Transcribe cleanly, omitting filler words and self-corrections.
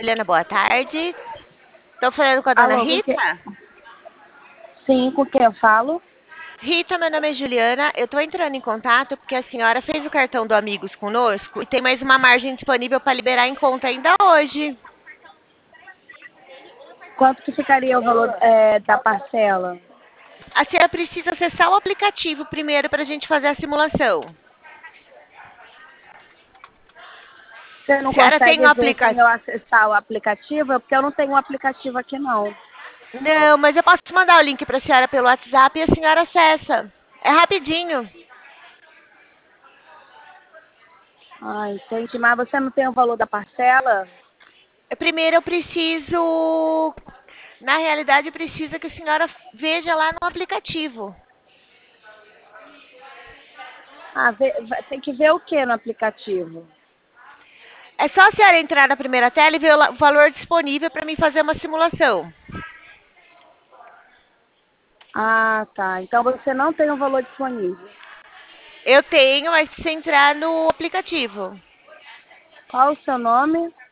Juliana, boa tarde. Estou falando com a dona Alô, Rita? sim, com quem eu falo? Rita, meu nome é Juliana. Eu estou entrando em contato porque a senhora fez o cartão do Amigos conosco e tem mais uma margem disponível para liberar em conta ainda hoje. Quanto que ficaria o valor da parcela? A senhora precisa acessar o aplicativo primeiro para a gente fazer a simulação. Você A não senhora tem um consegue ver sem eu aplicativo? acessar o aplicativo? É porque eu não tenho um aplicativo aqui, não. Não, mas eu posso mandar o link para a senhora pelo WhatsApp e a senhora acessa. É rapidinho. Ah, entendi. Mas você não tem o valor da parcela? Primeiro eu preciso. Na realidade, precisa que a senhora veja lá no aplicativo. Ah, tem que ver o que no aplicativo? É só a senhora entrar na primeira tela e ver o valor disponível para mim fazer uma simulação. Ah, tá. Então você não tem o valor disponível. Eu tenho, mas precisa entrar no aplicativo. Qual o seu nome?